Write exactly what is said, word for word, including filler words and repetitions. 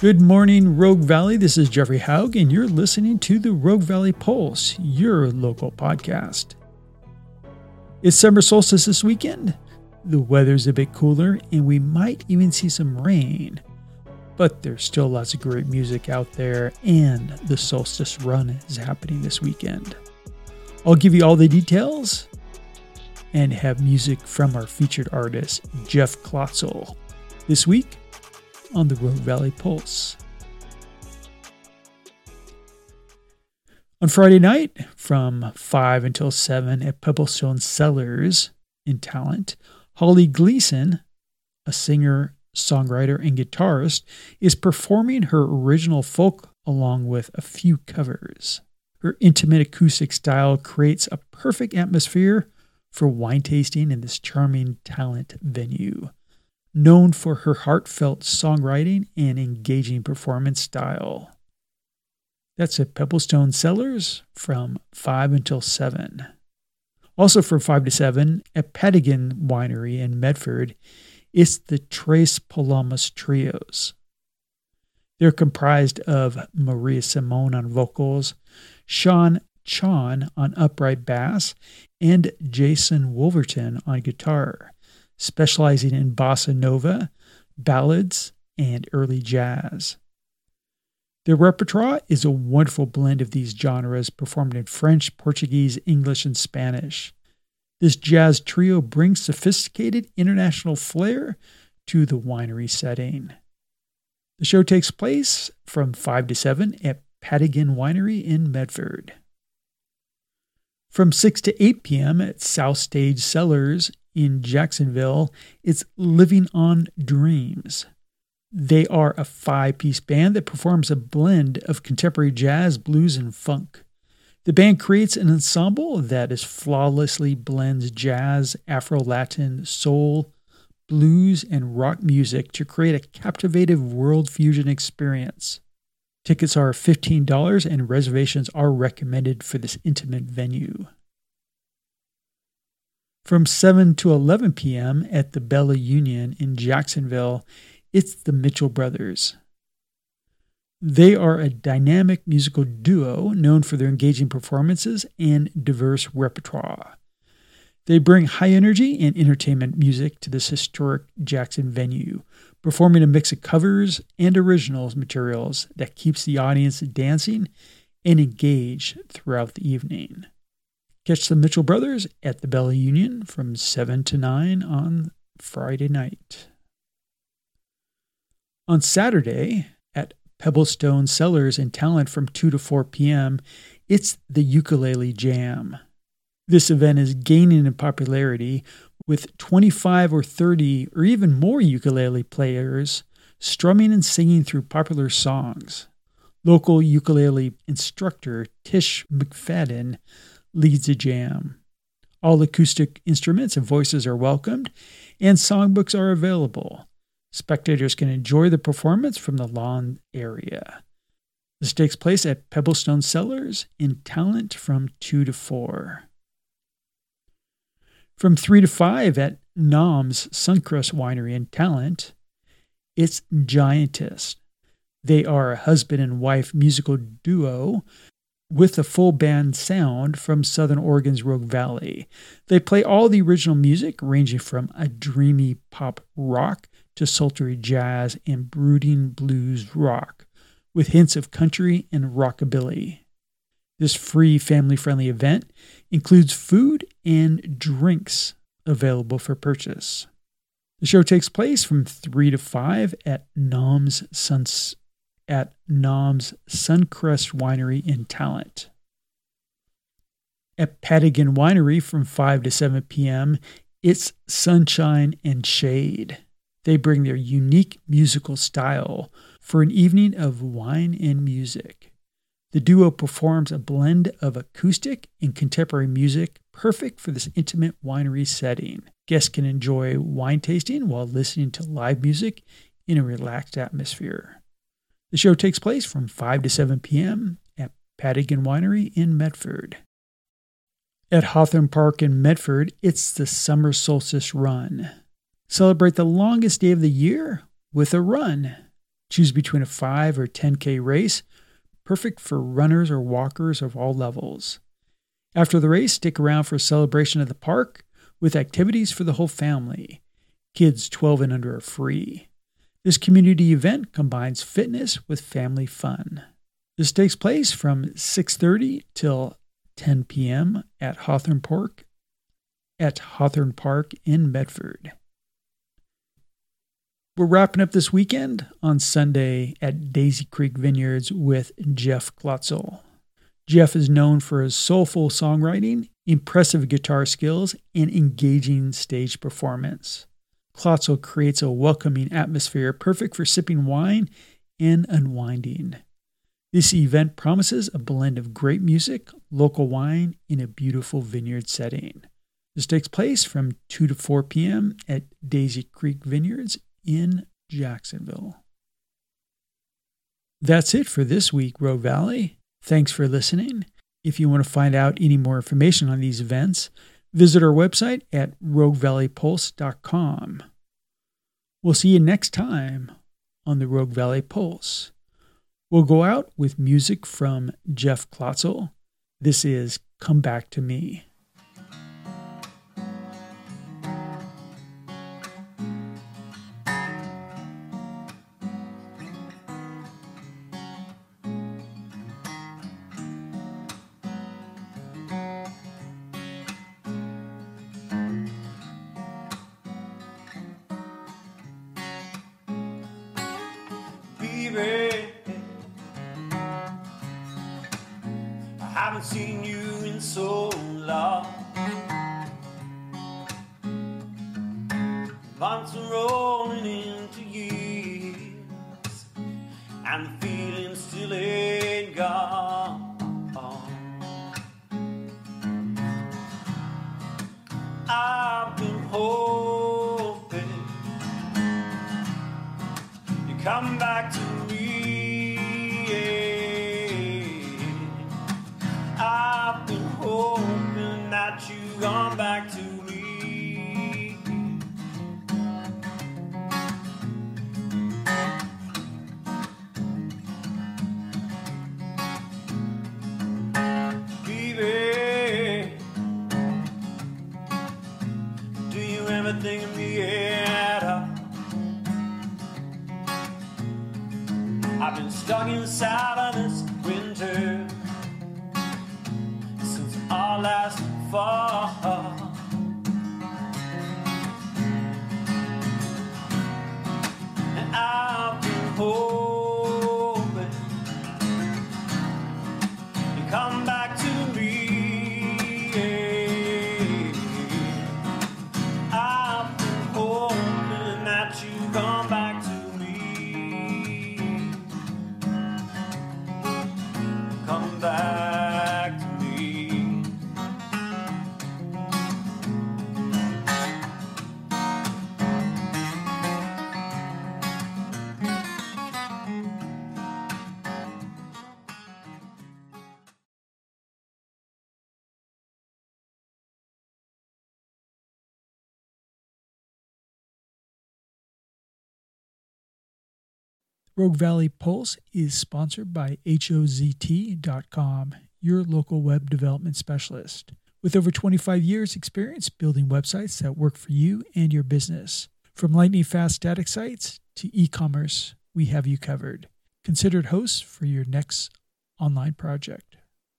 Good morning, Rogue Valley. This is Jeffrey Haug, and you're listening to the Rogue Valley Pulse, your local podcast. It's summer solstice this weekend. The weather's a bit cooler, and we might even see some rain. But there's still lots of great music out there, and the solstice run is happening this weekend. I'll give you all the details and have music from our featured artist, Jeff Klotzel, this week on the Rogue Valley Pulse. On Friday night, from five until seven at Pebblestone Cellars in Talent, Holly Gleason, a singer, songwriter, and guitarist, is performing her original folk along with a few covers. Her intimate acoustic style creates a perfect atmosphere for wine tasting in this charming Talent venue, known for her heartfelt songwriting and engaging performance style. That's at Pebblestone Cellars from five until seven. Also from five to seven at Patagon Winery in Medford, it's the Tres Palomas Trios. They're comprised of Maria Simone on vocals, Sean Chon on upright bass, and Jason Wolverton on guitar, specializing in bossa nova, ballads, and early jazz. Their repertoire is a wonderful blend of these genres performed in French, Portuguese, English, and Spanish. This jazz trio brings sophisticated international flair to the winery setting. The show takes place from five to seven at Patagon Winery in Medford. From six to eight p.m. at South Stage Cellars in Jacksonville, it's Living on Dreams. They are a five-piece band that performs a blend of contemporary jazz, blues, and funk. The band creates an ensemble that is flawlessly blends jazz, Afro-Latin, soul, blues, and rock music to create a captivative world fusion experience. Tickets are fifteen dollars and reservations are recommended for this intimate venue. From seven to eleven p.m. at the Bella Union in Jacksonville, it's the Mitchell Brothers. They are a dynamic musical duo known for their engaging performances and diverse repertoire. They bring high energy and entertainment music to this historic Jackson venue, performing a mix of covers and originals materials that keeps the audience dancing and engaged throughout the evening. Catch the Mitchell Brothers at the Bella Union from seven to nine on Friday night. On Saturday, at Pebblestone Cellars in Talent from two to four p.m., it's the Ukulele Jam. This event is gaining in popularity with twenty-five or thirty or even more ukulele players strumming and singing through popular songs. Local ukulele instructor Tish McFadden leads the jam. All acoustic instruments and voices are welcomed, and songbooks are available. Spectators can enjoy the performance from the lawn area. This takes place at Pebblestone Cellars in Talent from two to four. From three to five at Nom's Suncrest Winery in Talent, it's Giantess. They are a husband and wife musical duo with a full band sound from Southern Oregon's Rogue Valley. They play all the original music, ranging from a dreamy pop rock to sultry jazz and brooding blues rock, with hints of country and rockabilly. This free family-friendly event includes food and drinks available for purchase. The show takes place from three to five at Nom's Suns at Nom's Suncrest Winery in Talent. At Patagon Winery from five to seven p.m., it's Sunshine and Shade. They bring their unique musical style for an evening of wine and music. The duo performs a blend of acoustic and contemporary music, perfect for this intimate winery setting. Guests can enjoy wine tasting while listening to live music in a relaxed atmosphere. The show takes place from five to seven p.m. at Patagon Winery in Medford. At Hawthorne Park in Medford, it's the Summer Solstice Run. Celebrate the longest day of the year with a run. Choose between a five or ten K race, perfect for runners or walkers of all levels. After the race, stick around for a celebration at the park with activities for the whole family. Kids twelve and under are free. This community event combines fitness with family fun. This takes place from six thirty till ten p.m. at Hawthorne Park at Hawthorne Park in Medford. We're wrapping up this weekend on Sunday at Daisy Creek Vineyards with Jeff Klotzel. Jeff is known for his soulful songwriting, impressive guitar skills, and engaging stage performance. Klotzel creates a welcoming atmosphere perfect for sipping wine and unwinding. This event promises a blend of great music, local wine, in a beautiful vineyard setting. This takes place from two to four p.m. at Daisy Creek Vineyards in Jacksonville. That's it for this week, Rogue Valley. Thanks for listening. If you want to find out any more information on these events, visit our website at rogue valley pulse dot com. We'll see you next time on the Rogue Valley Pulse. We'll go out with music from Jeff Klotzel. This is Come Back to Me. Baby, I haven't seen you in so long. Months are rolling into years, and the feeling still ain't gone. I've been hoping you come back to me. I've been hoping that you come back to me. Baby, do you ever think of me at all? I've been stuck inside of this winter since our last fall. And I've been hoping you come back to me. I've been hoping that you come back to me. Come back to me. Rogue Valley Pulse is sponsored by H O Z T dot com, your local web development specialist. With over twenty-five years experience building websites that work for you and your business. From lightning-fast static sites to e-commerce, we have you covered. Considered hosts for your next online project.